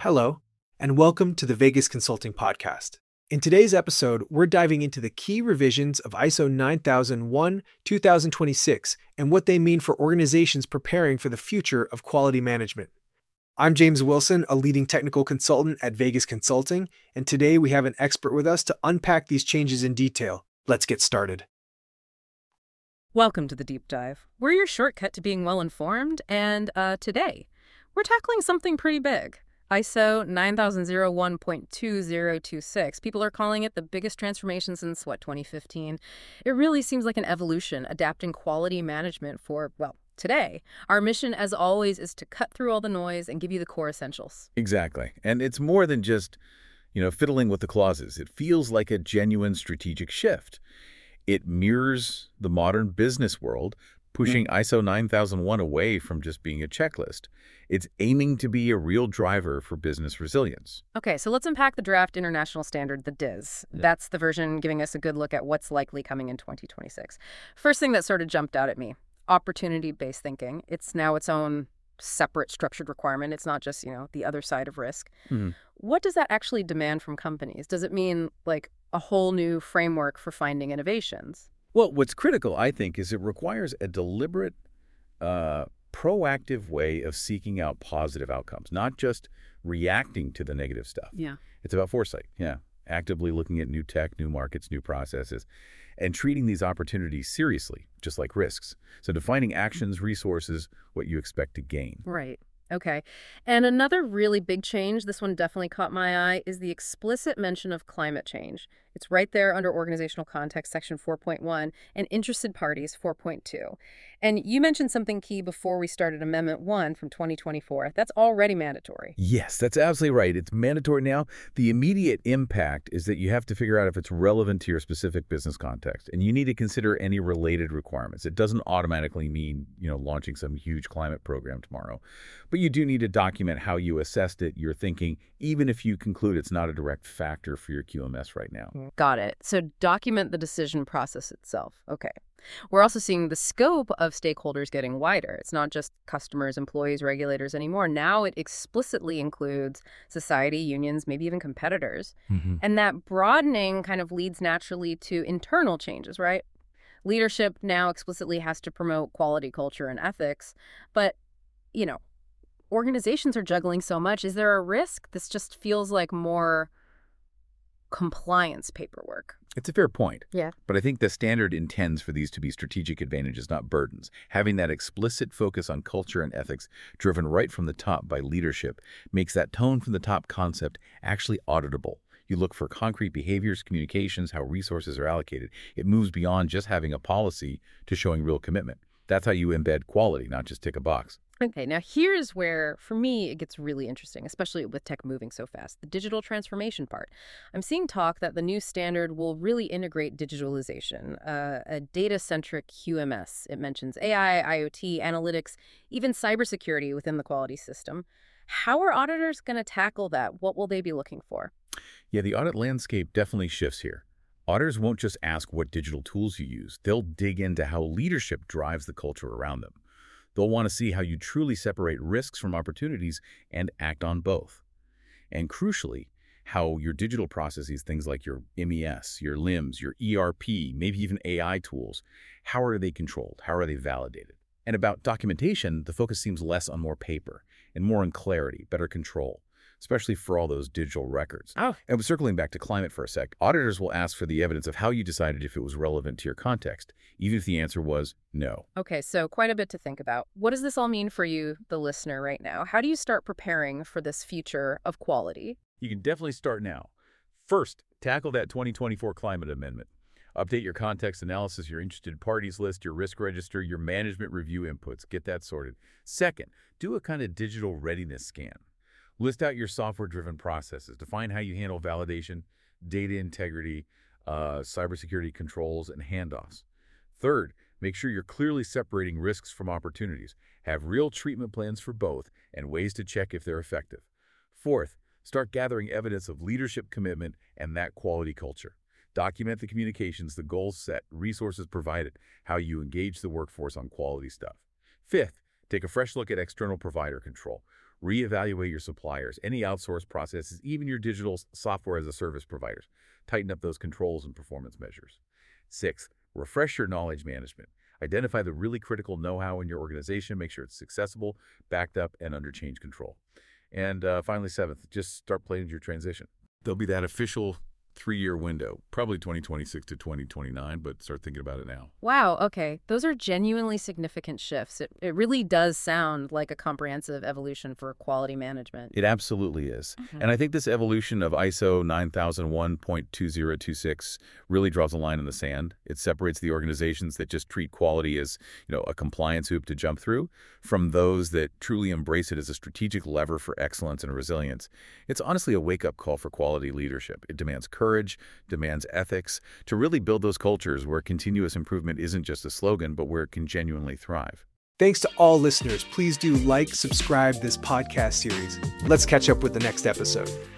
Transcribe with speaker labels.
Speaker 1: Hello, and welcome to the Vegas Consulting Podcast. In today's episode, we're diving into the key revisions of ISO 9001-2026 and what they mean for organizations preparing for the future of quality management. I'm James Wilson, a leading technical consultant at Vegas Consulting, and today we have an expert with us to unpack these changes in detail. Let's get started.
Speaker 2: Welcome to the Deep Dive. We're your shortcut to being well-informed, and today, we're tackling something pretty big. ISO 9001.2026. People are calling it the biggest transformation since, 2015. It really seems like an evolution, adapting quality management for, today. Our mission, as always, is to cut through all the noise and give you the core essentials.
Speaker 3: Exactly. And it's more than just, fiddling with the clauses. It feels like a genuine strategic shift. It mirrors the modern business world, pushing ISO 9001 away from just being a checklist. It's aiming to be a real driver for business resilience.
Speaker 2: Okay, so let's unpack the draft international standard, the DIS. That's the version giving us a good look at what's likely coming in 2026. First thing that sort of jumped out at me, opportunity-based thinking. It's now its own separate structured requirement. It's not just, the other side of risk. What does that actually demand from companies? Does it mean, a whole new framework for finding innovations?
Speaker 3: Well, what's critical, I think, is it requires a deliberate, proactive way of seeking out positive outcomes, not just reacting to the negative stuff.
Speaker 2: Yeah.
Speaker 3: It's about foresight, actively looking at new tech, new markets, new processes, and treating these opportunities seriously, just like risks. So defining actions, resources, what you expect to gain.
Speaker 2: Right. Okay. And another really big change, this one definitely caught my eye, is the explicit mention of climate change. It's right there under organizational context, section 4.1, and interested parties, 4.2. And you mentioned something key before we started Amendment 1 from 2024. That's already mandatory.
Speaker 3: Yes, that's absolutely right. It's mandatory now. The immediate impact is that you have to figure out if it's relevant to your specific business context, and you need to consider any related requirements. It doesn't automatically mean, launching some huge climate program tomorrow, but you do need to document how you assessed it, your thinking, even if you conclude it's not a direct factor for your QMS right now.
Speaker 2: Got it. So document the decision process itself. Okay. We're also seeing the scope of stakeholders getting wider. It's not just customers, employees, regulators anymore. Now it explicitly includes society, unions, maybe even competitors. And that broadening kind of leads naturally to internal changes, right? Leadership now explicitly has to promote quality culture and ethics. But, organizations are juggling so much. Is there a risk? This just feels like more compliance paperwork.
Speaker 3: It's a fair point.
Speaker 2: Yeah.
Speaker 3: But I think the standard intends for these to be strategic advantages, not burdens. Having that explicit focus on culture and ethics driven right from the top by leadership makes that tone from the top concept actually auditable. You look for concrete behaviors, communications, how resources are allocated. It moves beyond just having a policy to showing real commitment. That's how you embed quality, not just tick a box.
Speaker 2: Okay, now here's where, for me, it gets really interesting, especially with tech moving so fast, the digital transformation part. I'm seeing talk that the new standard will really integrate digitalization, a data-centric QMS. It mentions AI, IoT, analytics, even cybersecurity within the quality system. How are auditors going to tackle that? What will they be looking for?
Speaker 3: Yeah, the audit landscape definitely shifts here. Auditors won't just ask what digital tools you use. They'll dig into how leadership drives the culture around them. They'll want to see how you truly separate risks from opportunities and act on both. And crucially, how your digital processes, things like your MES, your LIMS, your ERP, maybe even AI tools, how are they controlled? How are they validated? And about documentation, the focus seems less on more paper and more on clarity, better control, especially for all those digital records. And circling back to climate for a sec, auditors will ask for the evidence of how you decided if it was relevant to your context, even if the answer was no.
Speaker 2: Okay, so quite a bit to think about. What does this all mean for you, the listener, right now? How do you start preparing for this future of quality?
Speaker 3: You can definitely start now. First, tackle that 2024 climate amendment. Update your context analysis, your interested parties list, your risk register, your management review inputs. Get that sorted. Second, do a kind of digital readiness scan. List out your software-driven processes. Define how you handle validation, data integrity, cybersecurity controls, and handoffs. Third, make sure you're clearly separating risks from opportunities. Have real treatment plans for both and ways to check if they're effective. Fourth, start gathering evidence of leadership commitment and that quality culture. Document the communications, the goals set, resources provided, how you engage the workforce on quality stuff. Fifth, take a fresh look at external provider control. Reevaluate your suppliers, any outsourced processes, even your digital software as a service providers. Tighten up those controls and performance measures. 6, refresh your knowledge management. Identify the really critical know-how in your organization. Make sure it's accessible, backed up, and under change control. And finally, 7th, just start planning your transition. There'll be that official 3-year window, probably 2026 to 2029, but start thinking about it now.
Speaker 2: Wow, okay. Those are genuinely significant shifts. It really does sound like a comprehensive evolution for quality management.
Speaker 3: It absolutely is. And I think this evolution of ISO 9001.2026 really draws a line in the sand. It separates the organizations that just treat quality as, a compliance hoop to jump through from those that truly embrace it as a strategic lever for excellence and resilience. It's honestly a wake-up call for quality leadership. It demands courage, demands ethics, to really build those cultures where continuous improvement isn't just a slogan, but where it can genuinely thrive.
Speaker 1: Thanks to all listeners. Please do like, subscribe this podcast series. Let's catch up with the next episode.